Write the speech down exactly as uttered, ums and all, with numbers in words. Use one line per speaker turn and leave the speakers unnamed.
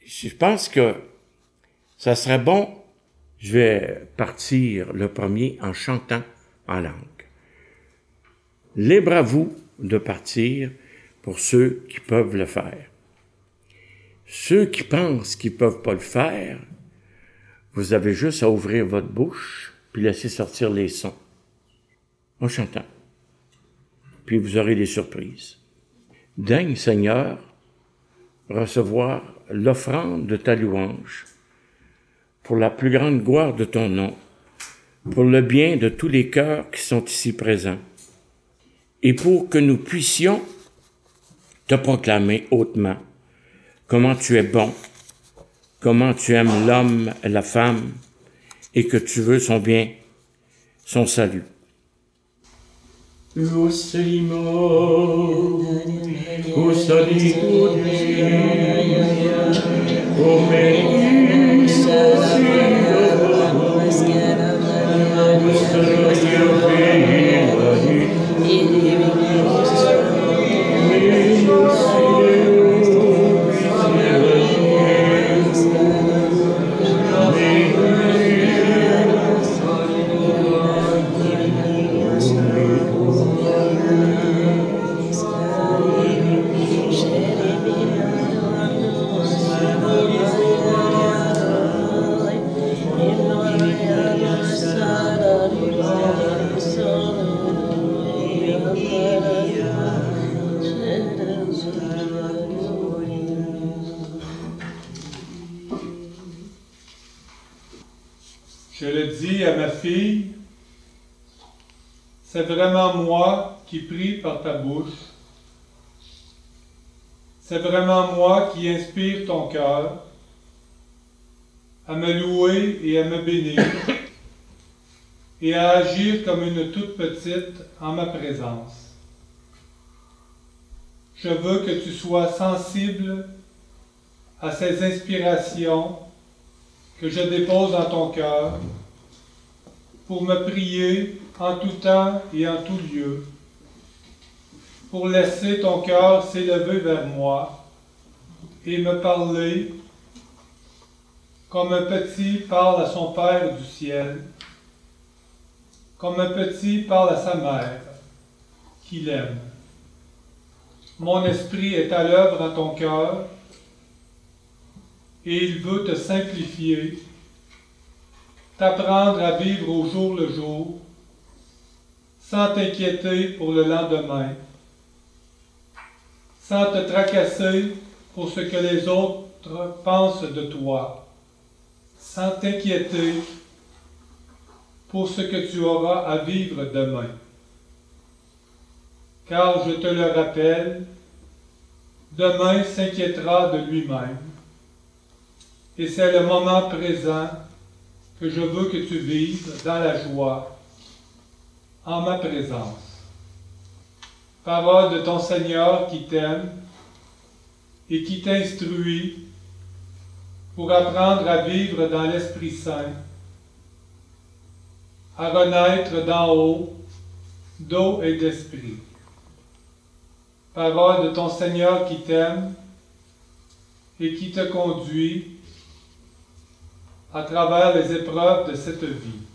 je pense que ça serait bon, je vais partir le premier en chantant en langue. Libre à vous de partir pour ceux qui peuvent le faire. Ceux qui pensent qu'ils ne peuvent pas le faire, vous avez juste à ouvrir votre bouche puis laisser sortir les sons en chantant. Puis vous aurez des surprises. Daigne, Seigneur, recevoir l'offrande de ta louange pour la plus grande gloire de ton nom, pour le bien de tous les cœurs qui sont ici présents, et pour que nous puissions te proclamer hautement comment tu es bon, comment tu aimes l'homme et la femme, et que tu veux son bien, son salut.
Je le dis à ma fille, c'est vraiment moi qui prie par ta bouche. C'est vraiment moi qui inspire ton cœur à me louer et à me bénir et à agir comme une toute petite en ma présence. Je veux que tu sois sensible à ces inspirations que je dépose dans ton cœur pour me prier en tout temps et en tout lieu, pour laisser ton cœur s'élever vers moi et me parler comme un petit parle à son Père du ciel, comme un petit parle à sa mère, qu'il aime. Mon esprit est à l'œuvre dans ton cœur et il veut te simplifier, t'apprendre à vivre au jour le jour, sans t'inquiéter pour le lendemain, sans te tracasser pour ce que les autres pensent de toi, sans t'inquiéter pour ce que tu auras à vivre demain. Car je te le rappelle, demain s'inquiétera de lui-même. Et c'est le moment présent que je veux que tu vives dans la joie, en ma présence. Parole de ton Seigneur qui t'aime et qui t'instruit pour apprendre à vivre dans l'Esprit Saint, à renaître d'en haut, d'eau et d'esprit. Parole de ton Seigneur qui t'aime et qui te conduit à travers les épreuves de cette vie.